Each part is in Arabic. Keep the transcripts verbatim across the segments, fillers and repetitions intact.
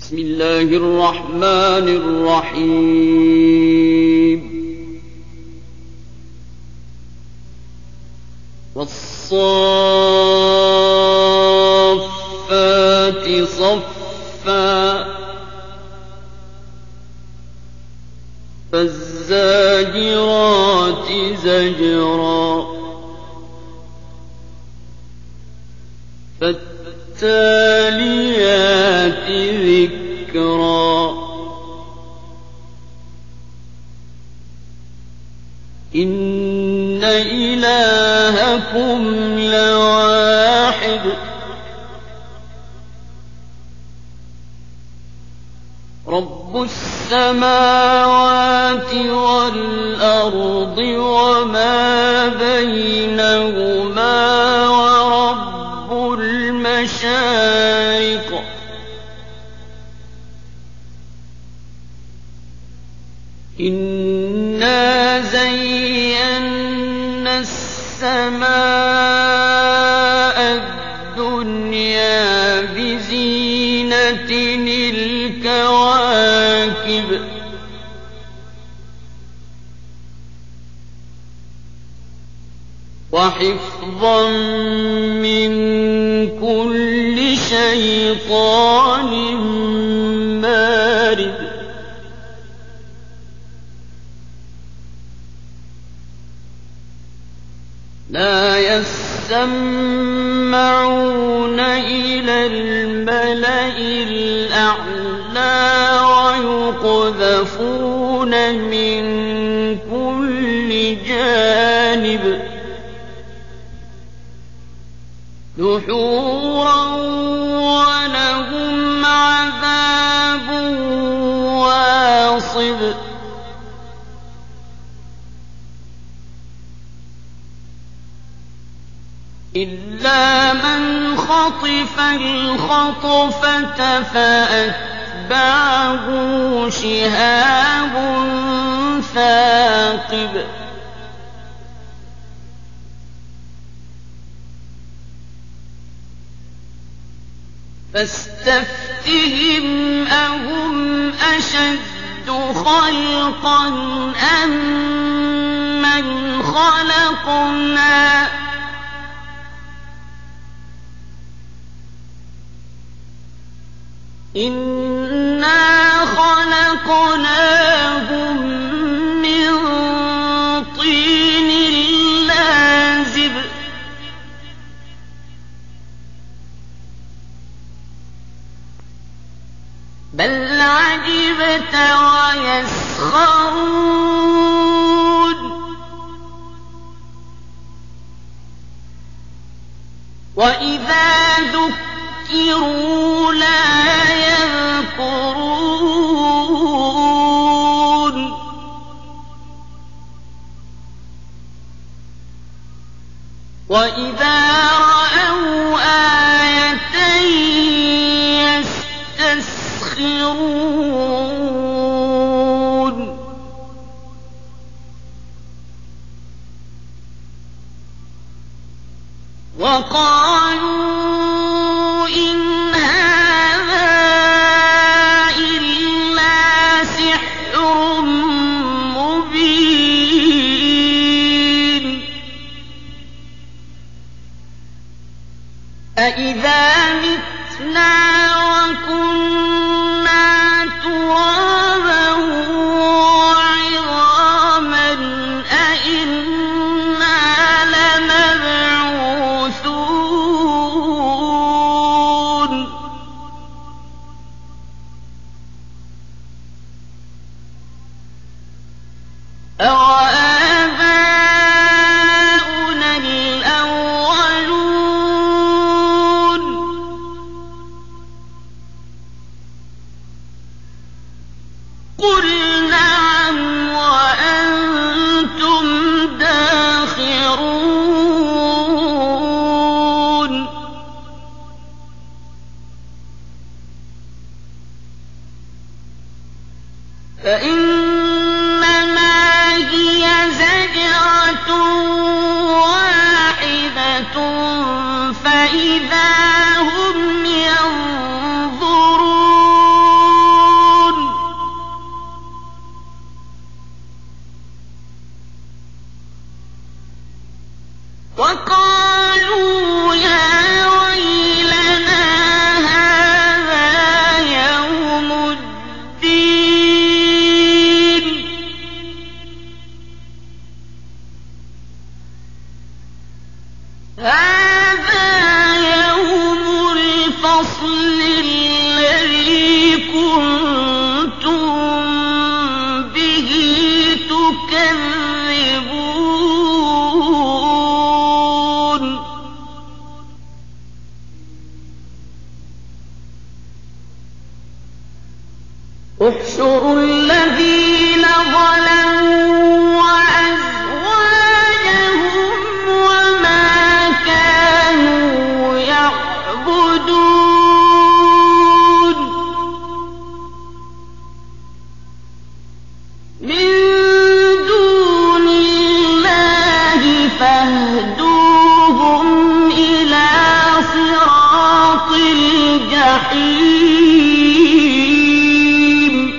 بسم الله الرحمن الرحيم والصافات صفا فالزاجرات زجرا فالتاليات ذكرا إن إلهكم لواحد رب السماوات والأرض وما بينهما ورب المشارق إنا زينا السماء الدنيا بزينة الكواكب وحفظا من كل شيطان مارد لا يسمعون إلى الملأ الأعلى ويقذفون من كل جانب دحورا ولهم عذاب واصب إلا من خطف الخطفة فأتبعه شهاب ثاقب فاستفتهم أهم أشد خلقا أم من خلقنا إنا خلقناهم من طين لازب بل عجبت ويسخرون وإذا ذكروا لا يذكرون وإذا رأوا آية يستسخرون وقالوا إن هذا إلا سحر مبين أإذا متنا وكنا ترابا وعظاما أإنا لمبعوثون أَوَآبَاؤُنَا الْأَوَّلُونَ قُلْ نَعَمْ وَأَنتُمْ دَاخِرُونَ فإنما هي زجرة واحدة فإذا هم ينظرون احشروا الذين ظلموا وأزواجهم وما كانوا يعبدون من دون الله فاهدوهم إلى صراط الجحيم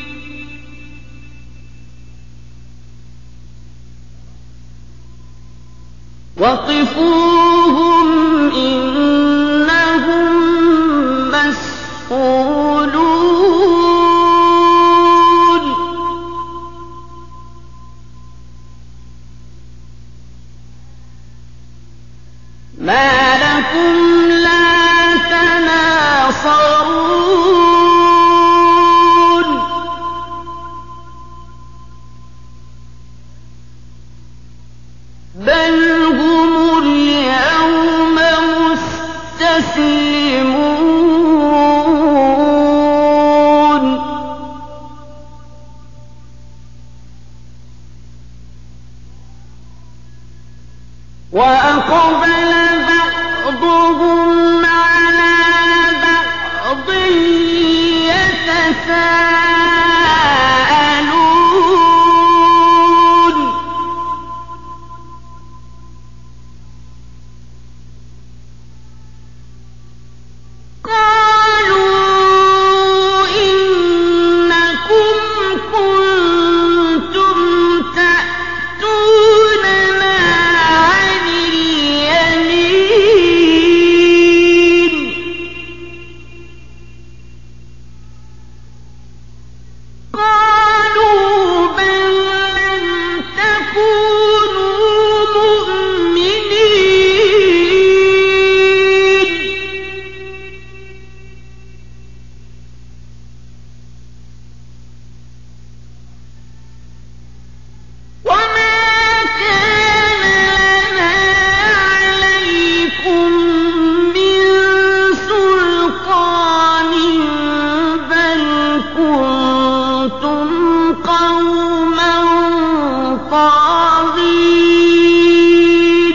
وقفوهم إنهم مسئولون ما لكم لا تناصرون بل هم اليوم مستسلمون وأقبل بعضهم على بعض يتساءلون قالوا إنكم كنتم تأتوننا عن اليمين قالوا بل لم تكونوا مؤمنين وما كان لنا عليكم من سلطان بل كنتم قوما طاغين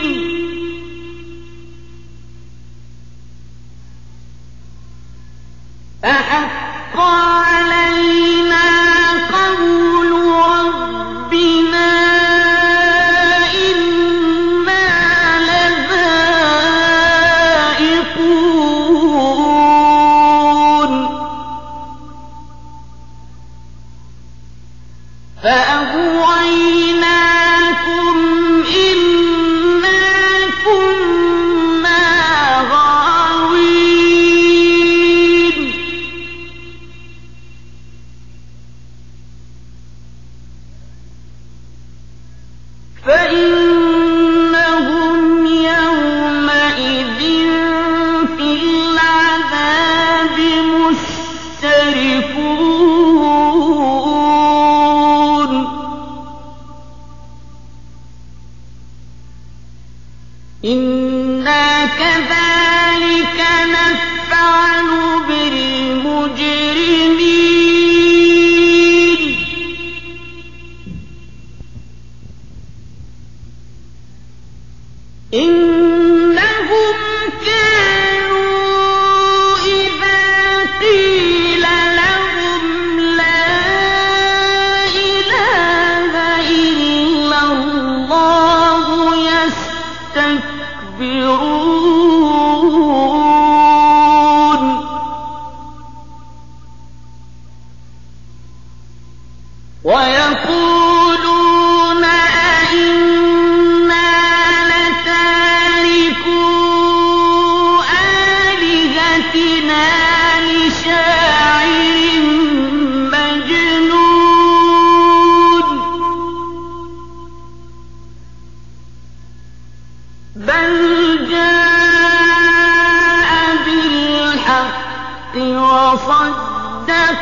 فحق علينا قول ربنا إنا لذائقون فأغويناكم إنا كنا غاوين فإنهم يومئذ في العذاب مشتركون إنا كذلك نفعل بالمجرمين إنهم كانوا إذا قيل لهم لا إله إلا الله يستكبرون ويقولون أئنا لتاركو آلهتنا لشاعر مجنون بل جاء بالحق وصدق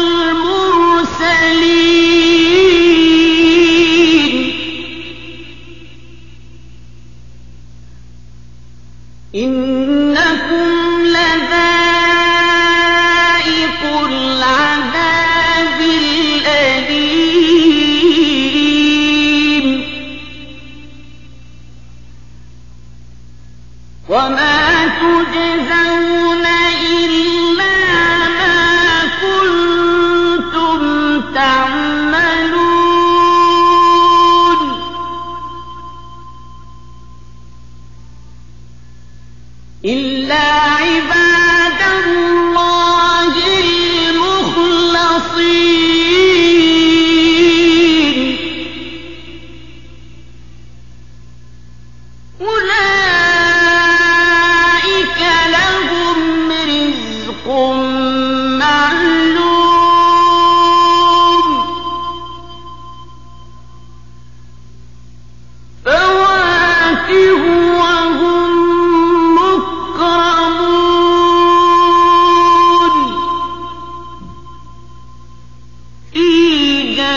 المرسلين إنكم لذائقو العذاب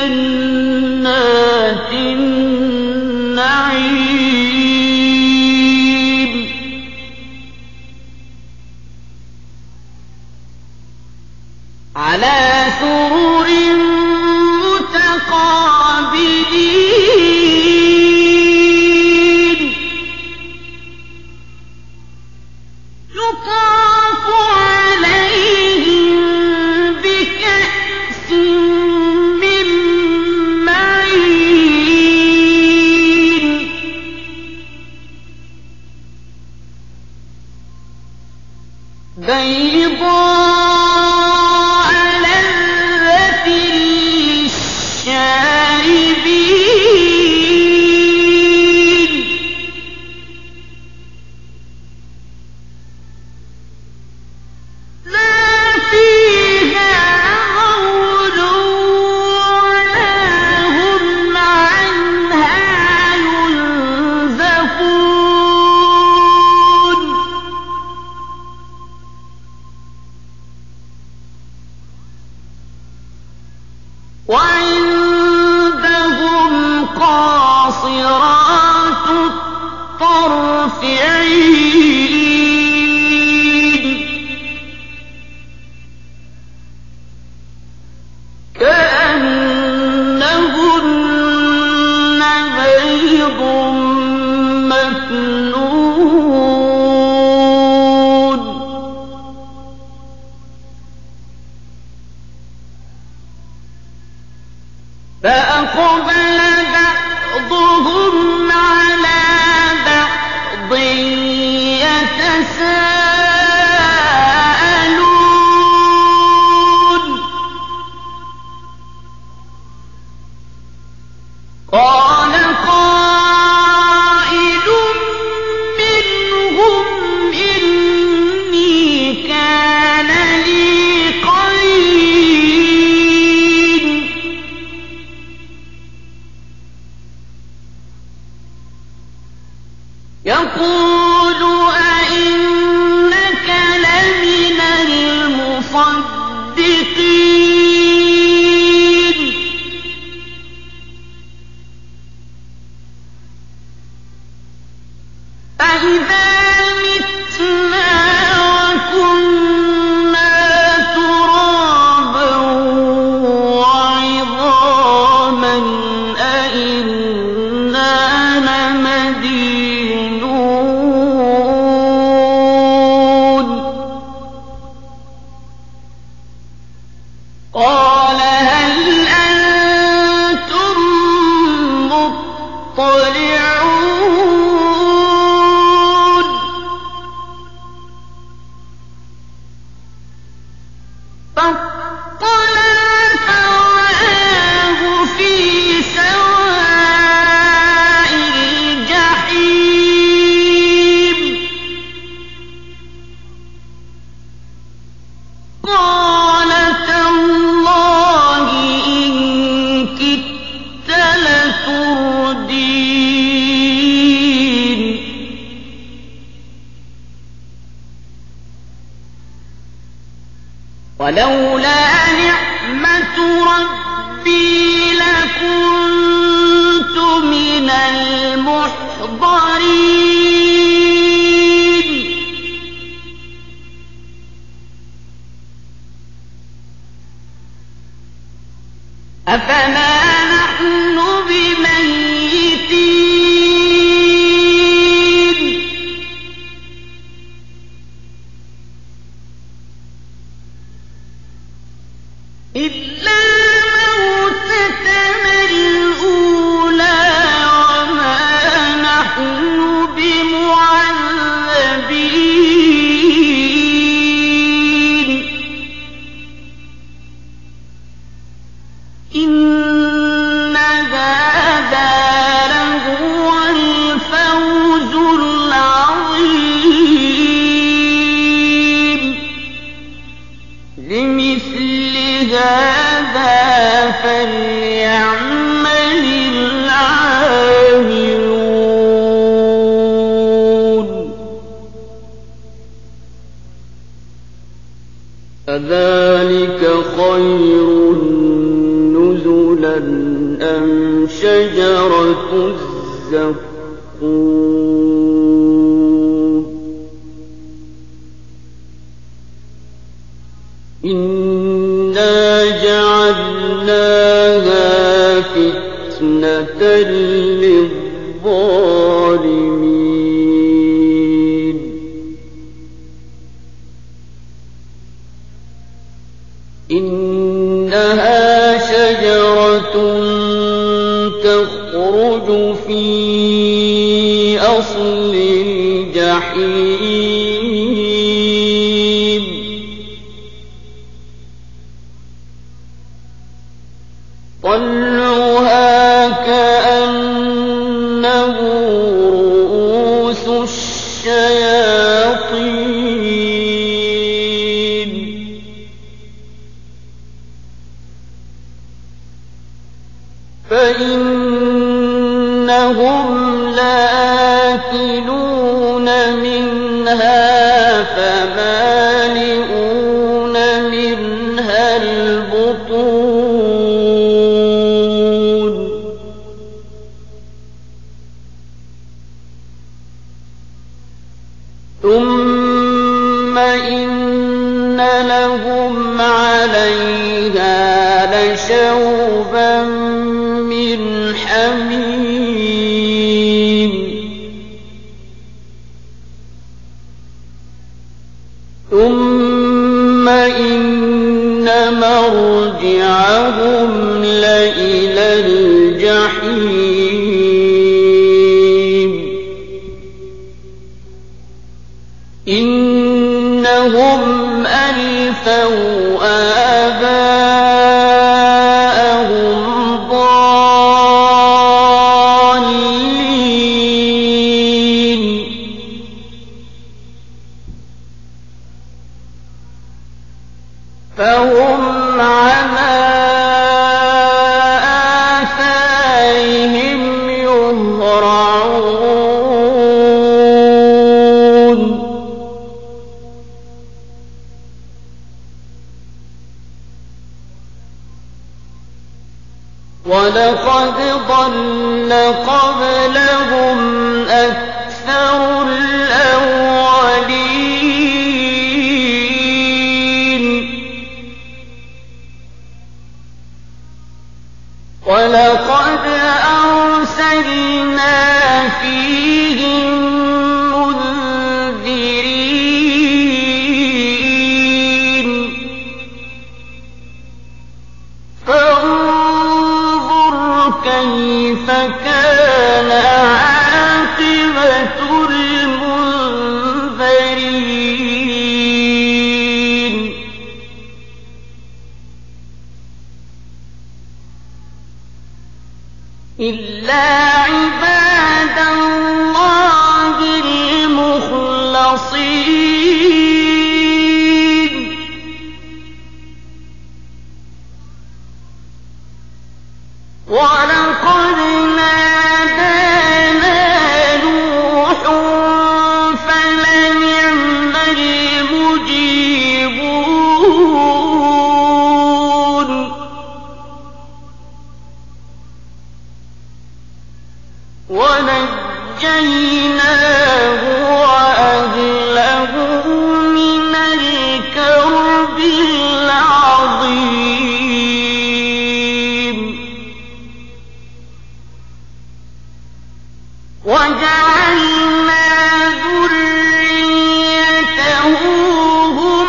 جَنَّاتِ النَّعِيمِ عَلَىٰ سُرُرٍ مُّتَقَابِلِينَ يُطَافُ عَلَيْهِم بِكَأْسٍ مِّن مَّعِينٍ بَيْضَاءَ لَذَّةٍ لِّلشَّارِبِينَ لَا فِيهَا غَوْلٌ وَلَا هُمْ عَنْهَا يُنزَفُونَ وَعِندَهُمْ قَاصِرَاتُ الطَّرْفِ عِينٌ كَأَنَّهُنَّ بَيْضٌ مَّكْنُونٌ فَأَقْبَلَ بَعْضُهُمْ عَلَىٰ بَعْضٍ يَتَسَاءَلُونَ قَالَ قَائِلٌ مِّنْهُمْ إِنِّي كَانَ لِي قَرِينٌ يَقُولُ أَإِنَّكَ لَمِنَ الْمُصَدِّقِينَ أَإِذَا مِتْنَا وَكُنَّا تُرَابًا وَعِظَامًا أَإِنَّا لَمَدِينُونَ قَالَ هَلْ أَنتُم مُّطَّلِعُونَ فَاطَّلَعَ فَرَآهُ فِي سَوَاءِ الْجَحِيمِ قَالَ تَاللَّهِ إِن كِدتَّ لَتُرْدِينِ وَلَوْلَا نِعْمَةُ رَبِّي لَكُنتُ مِنَ الْمُحْضَرِينَ أَفَمَا نَحْنُ بِمَيِّتِينَ إِلَّا مَوْتَتَنَا الْأُولَىٰ وَمَا نَحْنُ بِمُعَذَّبِينَ إِنَّ هَٰذَا لَهُوَ الْفَوْزُ الْعَظِيمُ لِمِثْلِ هَٰذَا فَلْيَعْمَلِ الْعَامِلُونَ أَذَٰلِكَ خَيْرٌ نُّزُلًا أم شجرة الزقوم إنا جعلناها فتنة للظالمين إنها شجرة تخرج في أصل الجحيم طلعها كأنه رؤوس الشياطين فإنهم لآكلون منها فمالئون منها البطون ثم إن لهم عليها لشوبا من حميم ثم إن مرجعهم لإلى الجحيم إنهم ألفوا آباءهم ضالين فهم على آثارهم يهرعون ولقد ضل قبلهم أكثر الأولين ولقد أرسلنا فيهم منذرين فانظر كيف كان عاقبة المنذرين إلا عباد الله المخلصين ولقد نادانا نوح فلنعم المجيبون ونجيناه وأهله من الكرب العظيم وجعلنا ذريته هم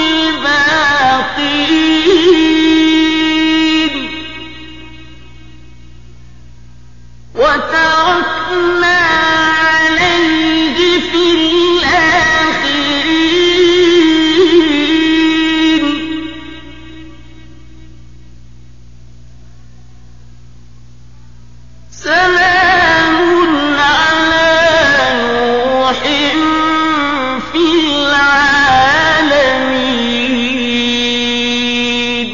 الباقين وتركنا عليه في الآخرين سلام على نوح في العالمين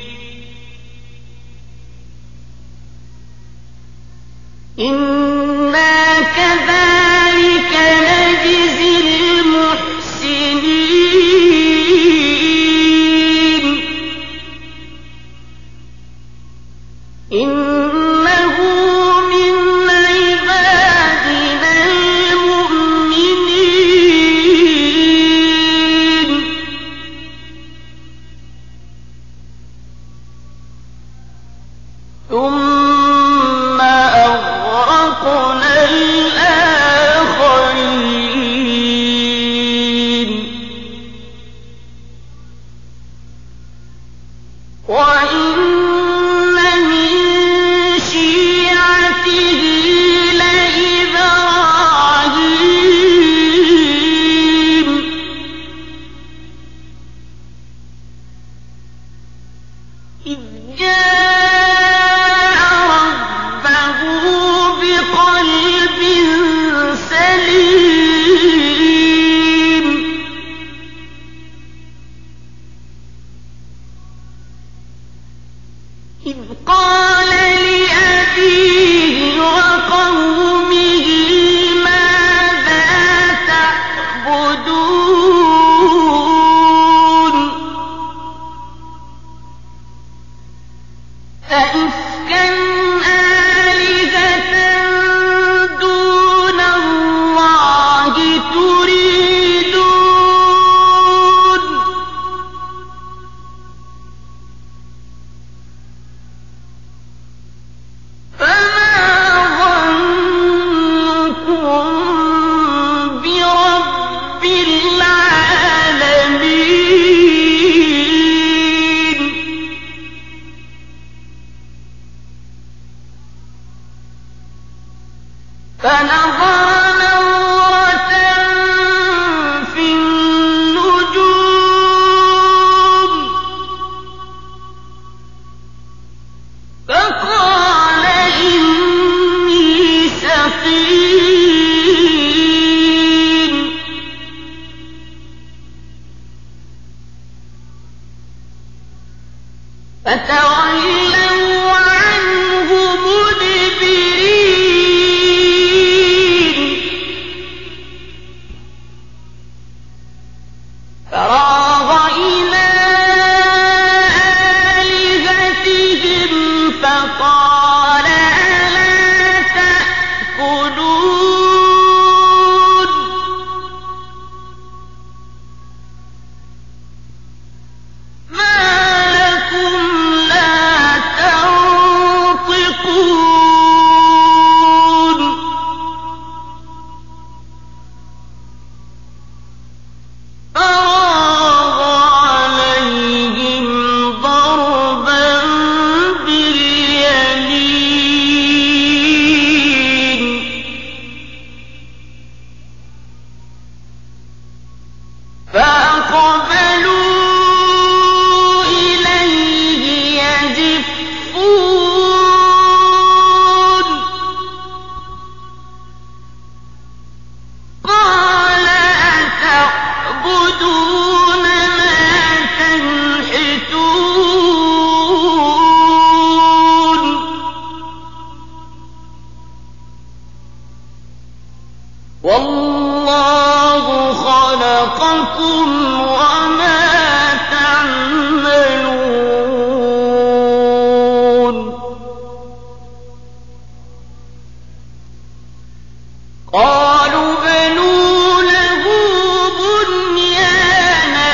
إنا كذلك نجزي المحسنين إنه من عبادنا المؤمنين ثم أغرقنا الآخرين وإن من شيعته لإبراهيم إذ جاء ربه بقلب سليم إذ قال لأبيه وقومه ماذا تعبدون أئفكا آلهة دون الله تريدون فما ظنكم برب العالمين فنظر نظرة في النجوم فقال إني سقيم فتولوا عنه مدبرين فراغ إلى آلهتهم فقال ألا تأكلون ما لكم لا تنطقون فراغ عليهم ضربا باليمين فأقبلوا إليه يزفون قال أتعبدون ما تنحتون والله خلقكم وما تعملون قالوا بنوا له بنيانا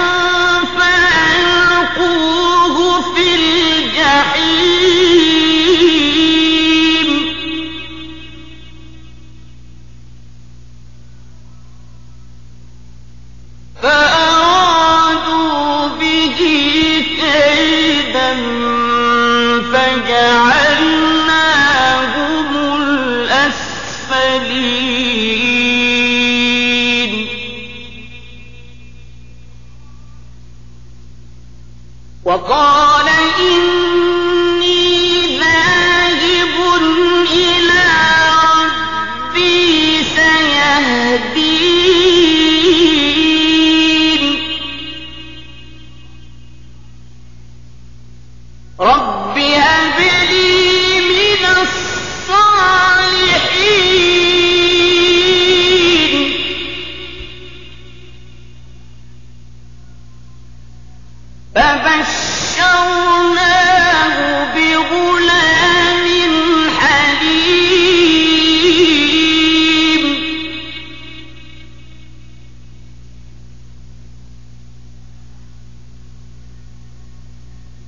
فألقوه في الجحيم فأرادوا به كيدا فجعلناهم الأسفلين وقال إني ذاهب إلى ربي سيهدين رب هب لي من الصالحين فبشرناه بغلام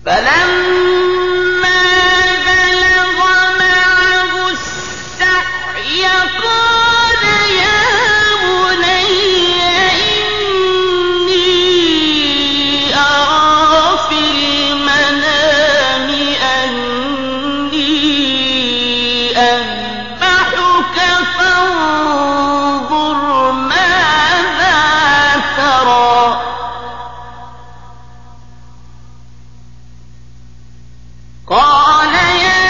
فلما بلغ معه السعي قال يا بني إني أرى في المنام أني أذبحك فانظر ماذا ترى قال يا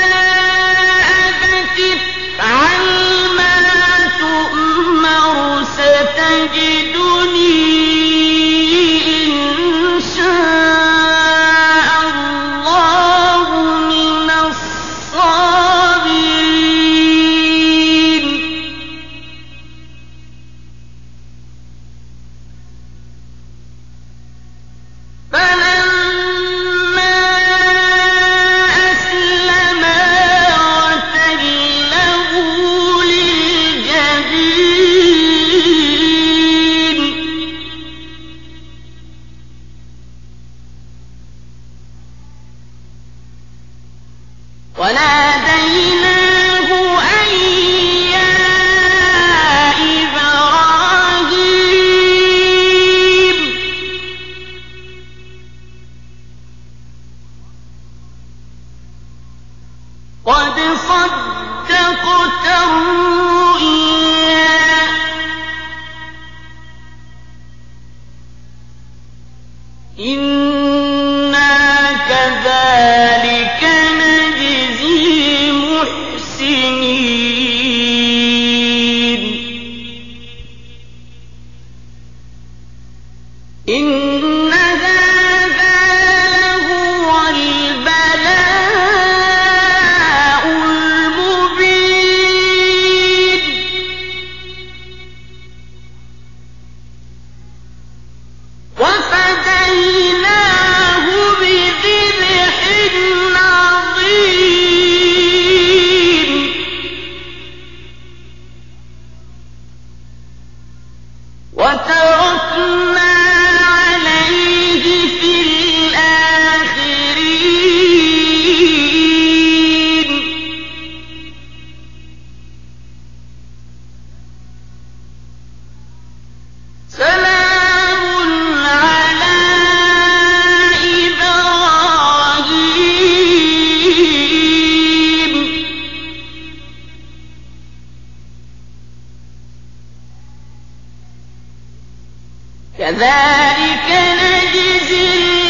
أبت افعل ما تؤمر ستجدني إن شاء الله من الصابرين فلما أسلما وتله للجبين وناديناه أن يا إبراهيم قد صدقت الرؤيا إنا كذلك نجزي المحسنين إن هذا لهو البلاء المبين وفديناه بذبح عظيم وتركنا عليه في الآخرين سلام على إبراهيم كذلك نجزي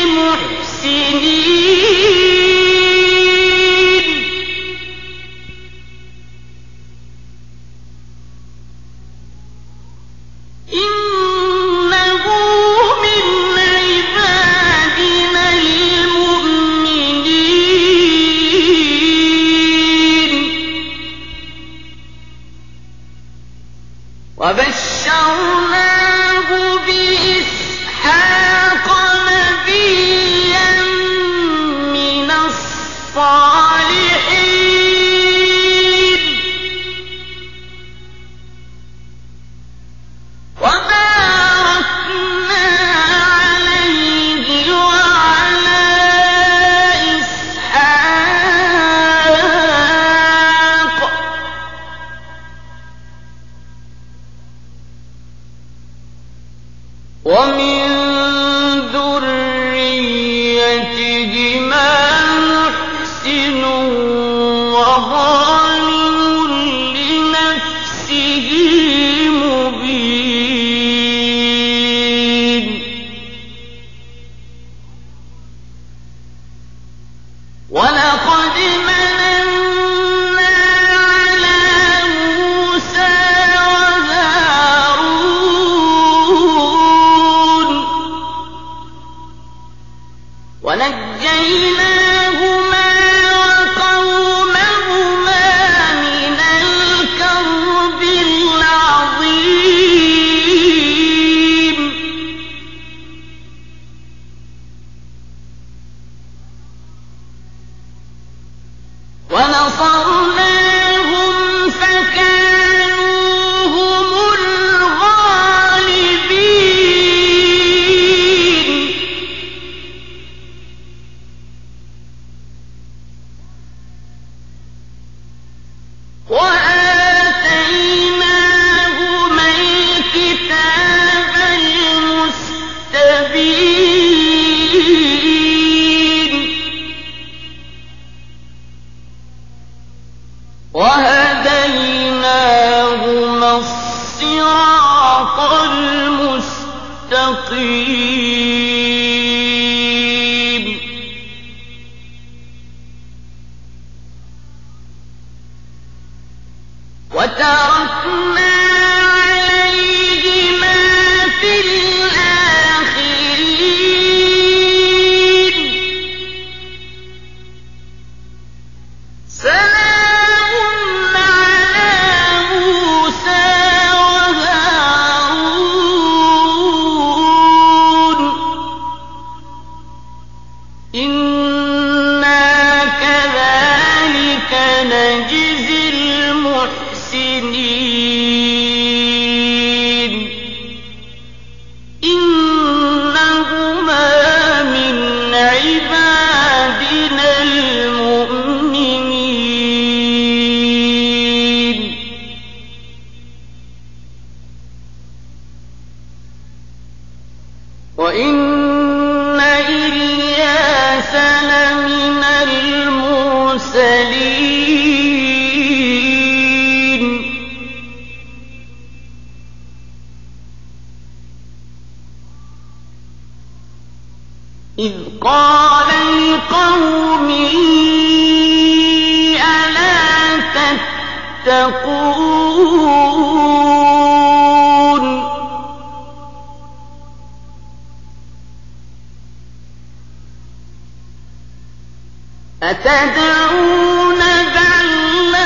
المحسنين إنه من عبادنا المؤمنين وبشرناه بإسحاق نبيا من الصالحين وباركنا عليه وعلى إسحاق ومن ذريتهما محسن وظالم لنفسه مبين ولقد مننا على موسى وهارون ونجيناهما وقومهما من الكرب العظيم ونصرناهم فكانوا هم الغالبين. وآتيناهما الكتاب المستبين وهديناهما الصراط المستقيم وتركنا عليهما في الآخرين سلام على موسى وهارون إنا كذلك نجزي المحسنين إنهما من عبادنا المؤمنين وإن إلياس لمن المرسلين إذ قال لقومه ألا تتقون أتدعون بعلا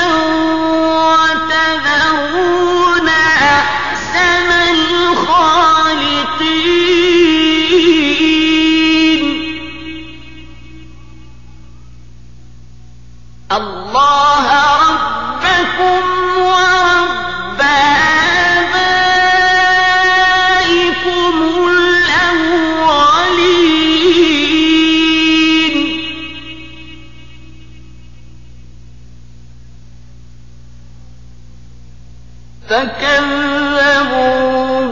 وتذرون أحسن الخالقين الله ربكم ورب آبائكم الأولين فكذبوه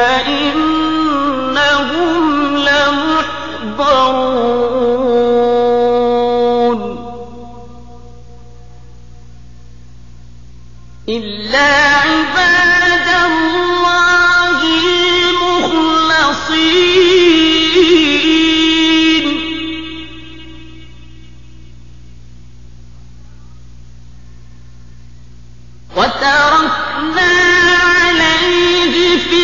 فإنهم لمحضرون إلا عباد الله المخلصين وتركنا عليه في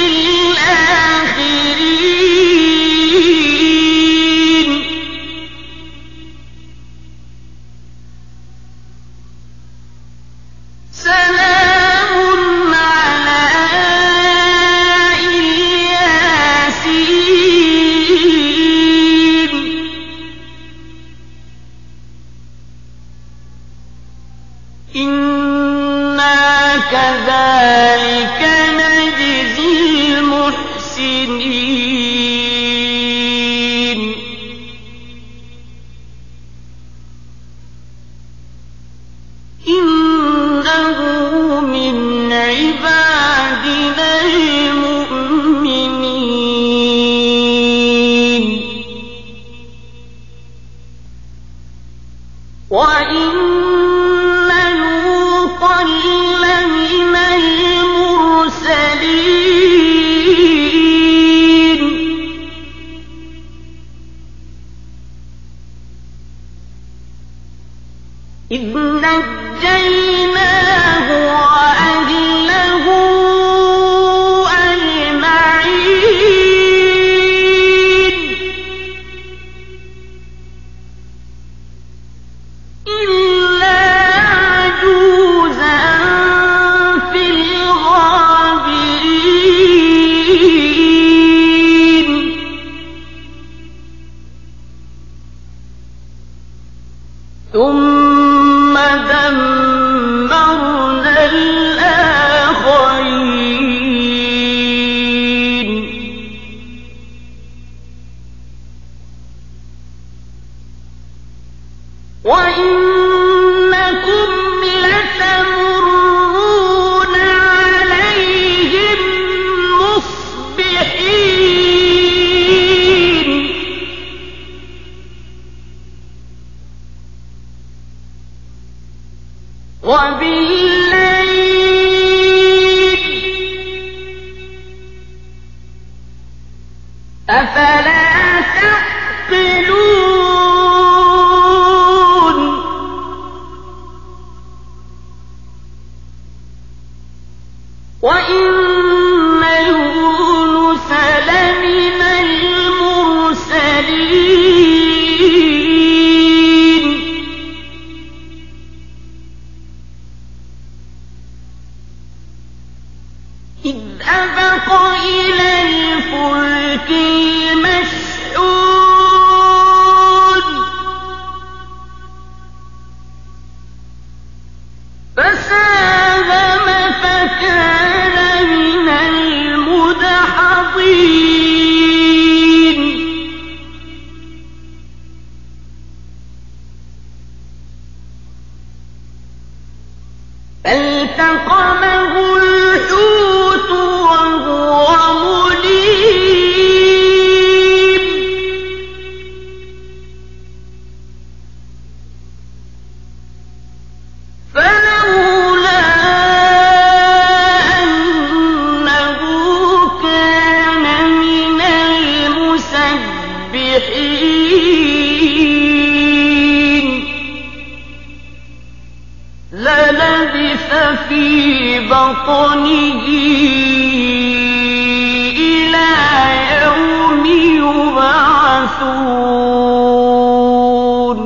الآخرين سلام على الياسين إنا كذلك نجزي المحسنين إنه من عبادنا المؤمنين وإن لوطا لمن المرسلين إذ نجيناه وأهله أجمعين إلا عجوزا في الغابرين ثم دمرنا الآخرين وإنكم لتمرون وبالليل أفلا تعقلون وإن يونس لمن المرسلين إذ أبق إلى الفلك المشحون فساهم فكان من المدحضين فالتقمه الحوت وهو مليم فلولا أنه كان من المسبحين للبث في بطنه إلى يوم يبعثون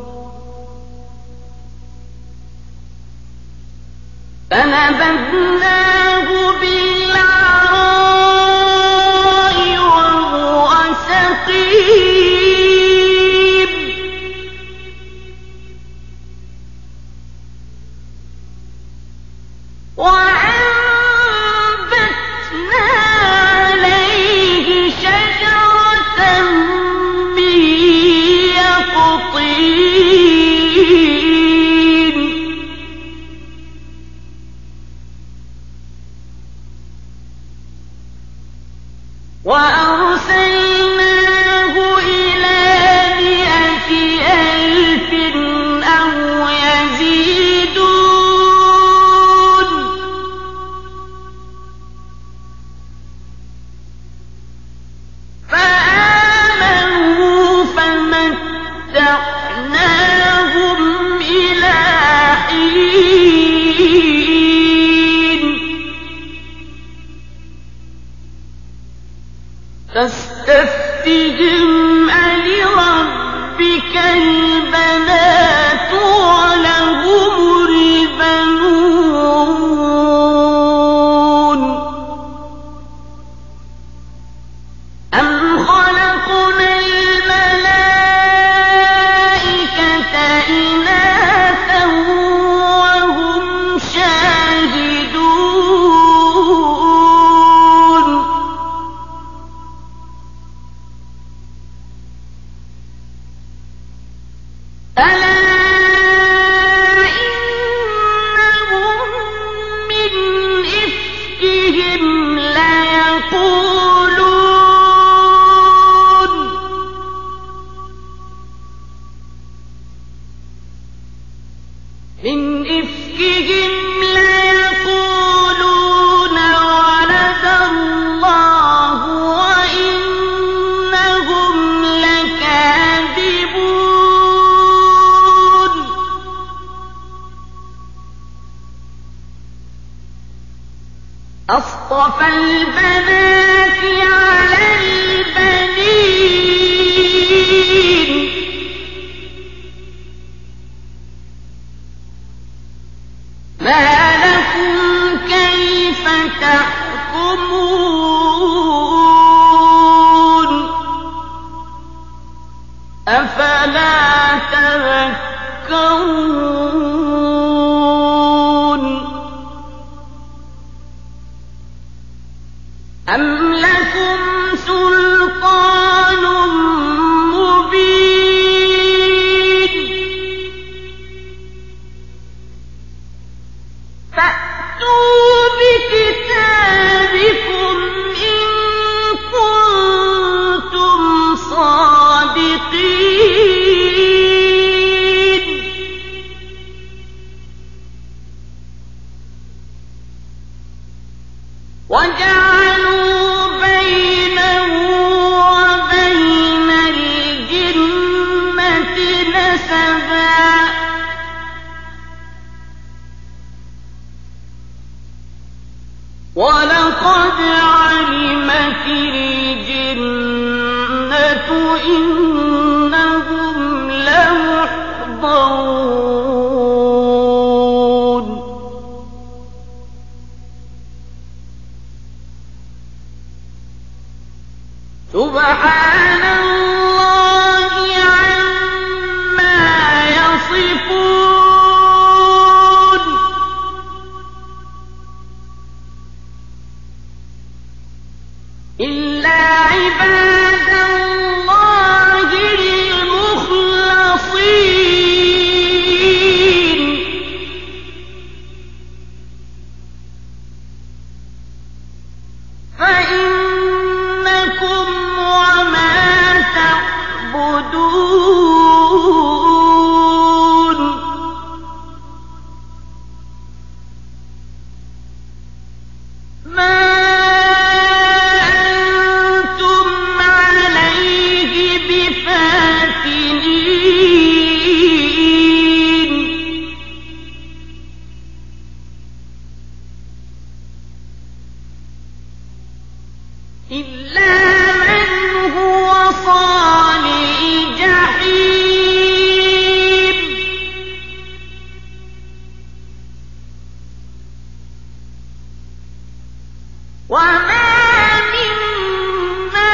فنبذناه بالعراء وهو سقيم وأنبتنا عليه شجرة من يقطين وأرسلناه إلى مائة ألف أو يزيدون فآمنوا فمتعناهم إلى حين فاستفتهم ألربك البنات ولهم البنون أم خلقنا الملائكة إناثا وهم شاهدون ألا إنهم من إفكهم ليقولون من إفكهم ليقولون ولد الله وإنهم لكاذبون أصطفى البنات على البنين ما لكم كيف تحكمون أفلا تذكرون أم لكم سلطان مبين فأتوا بكتابكم إن كنتم صادقين نَسَبًا وَلَقَدْ عَلِمَتِ الْجِنَّةُ إِنَّهُمْ لَمُحْضَرُونَ سُبْحَانَ اللَّهِ عَمَّا يَصِفُونَ إِلَّا عِبَادَ اللَّهِ الْمُخْلَصِينَ فَإِنَّكُمْ وَمَا تَعْبُدُونَ مَا أَنتُمْ عَلَيْهِ بِفَاتِنِينَ إِلَّا مَنْ هُوَ صَالِ الْجَحِيمِ وَمَا مِنَّا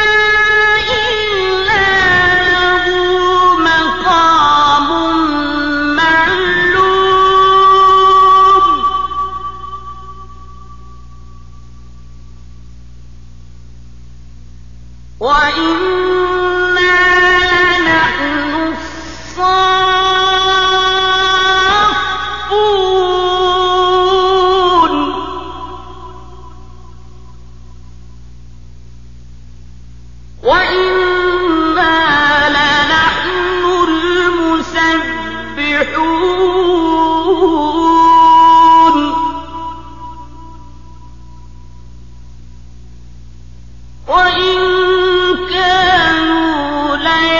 إِلَّا لَهُ مَقَامٌ مَّعْلُومٌ وَإِنَّا لَنَحْنُ الصَّافُّونَ وَإِنَّا لَنَحْنُ الْمُسَبِّحُونَ وَإِن كَانُوا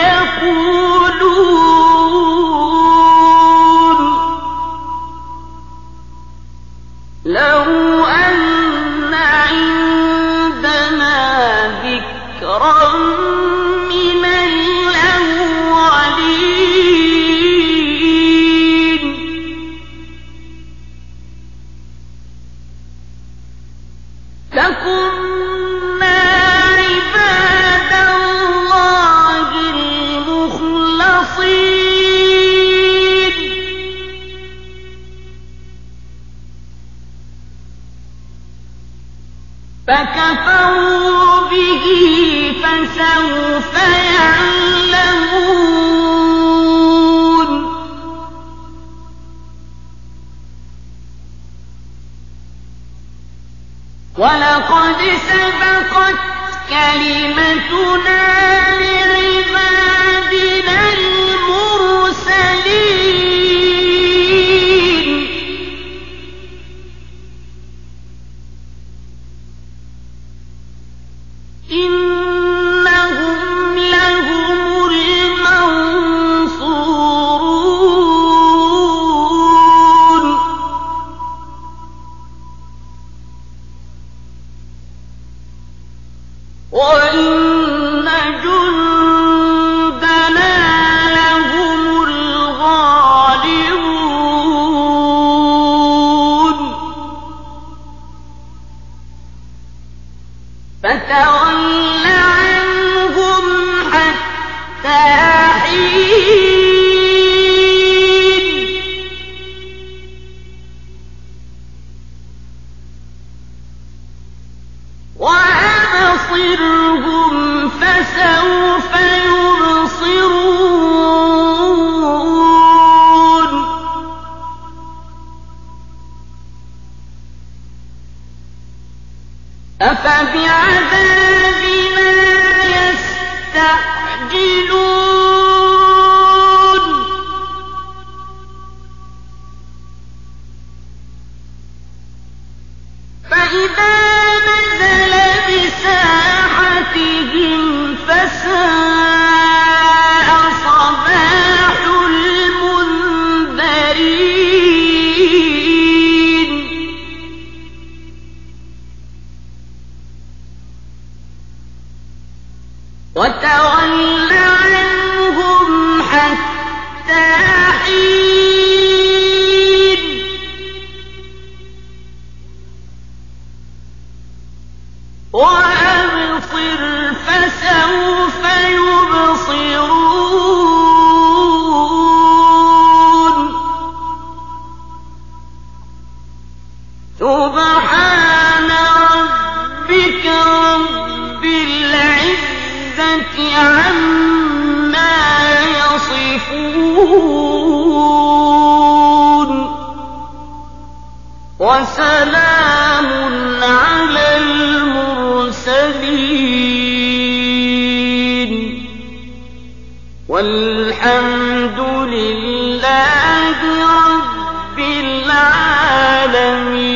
لَيَقُولُونَ لَوْ أَنَّ عِندَنَا ذِكْرًا مِّنَ الْأَوَّلِينَ لَكُنَّا عِبَادَ اللَّهِ الْمُخْلَصِينَ فَكَفَرُوا بِهِ فَسَوْفَ يَعْلَمُونَ وَلَقَدْ سَبَقَتْ كَلِمَتُنَا لِعِبَادِنَا الْمُرْسَلِينَ إِنَّهُمْ لَهُمُ الْمَنصُورُونَ وَإِنَّ جُندَنَا لَهُمُ الْغَالِبُونَ فَتَوَلَّ عَنْهُمْ حَتَّىٰ حِينٍ وَأَبْصِرْهُمْ فَسَوْفَ يُبْصِرُونَ أَفَبِعَذَابِنَا يَسْتَعْجِلُونَ فَإِذَا نَزَلَ بِسَاحَتِهِمْ فَسَاءَ صَبَاحُ العزة عما يصفون وسلام على المرسلين والحمد لله رب العالمين.